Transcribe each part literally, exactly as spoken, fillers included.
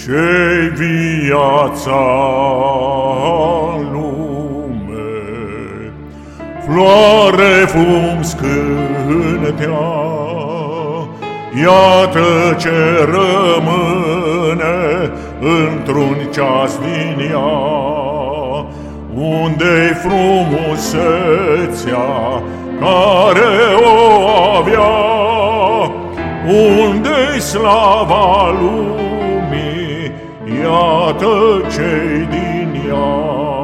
Ce-i viața lume, floare fum scântea, iată ce rămâne într-un ceas din ea. Unde-i frumusețea care o avea? Unde-i slava lumii? Iată ce-i din ea.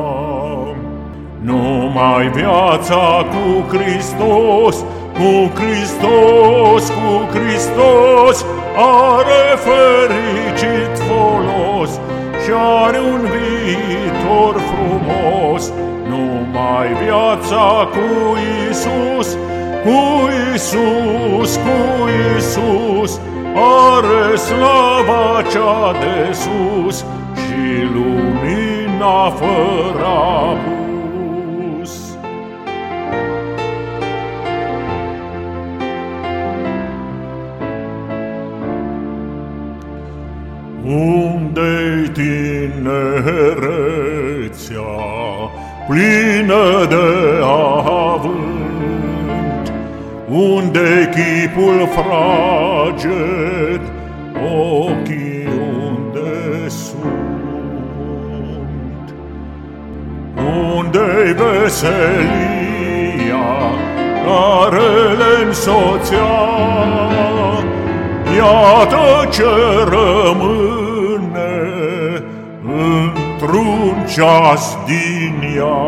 Numai viața cu Hristos, cu Hristos, cu Hristos are fericit folos și are un viitor frumos. Numai viața cu Iisus, cu Iisus, cu Iisus are slava cea de sus și lumina fără apus. Unde-i tinerețea plină de avânt? Unde-i chipul fraged, ochii unde sunt? Unde-i veselia care le-nsoțea? Iată ce rămâne într-un ceas din ea.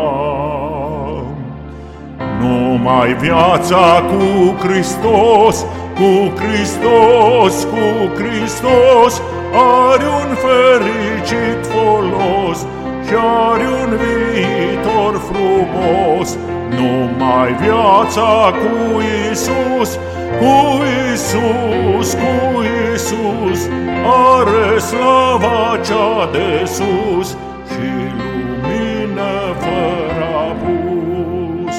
Numai viața cu Hristos, cu Hristos, cu Hristos are un fericit folos și are un viitor frumos. Numai viața cu Iisus, cu Iisus, cu Iisus are slava cea de sus și lumină fără apus.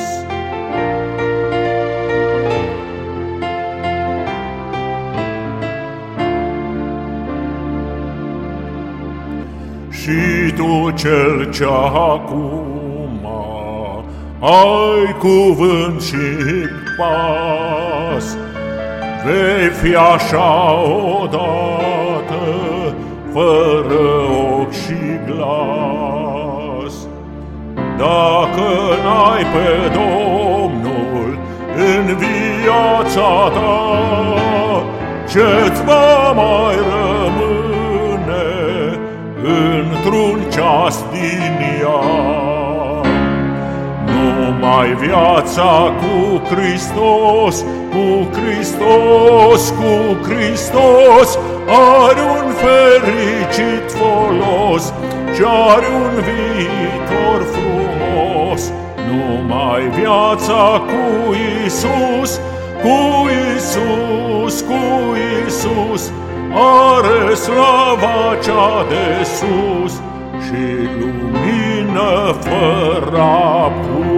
Și tu, cel ce acum ai cuvânt și pas, vei fi așa odată, fără ochi și glas. Dacă n-ai pe Domnul în viața ta, ce-ți va mai rămâne într-un ceas din ea? Numai viața cu Hristos, cu Hristos, cu Hristos are un fericit folos și are un viitor frumos. Numai viața cu Iisus, cu Iisus, cu Iisus are slava cea de sus și lumină fără apus.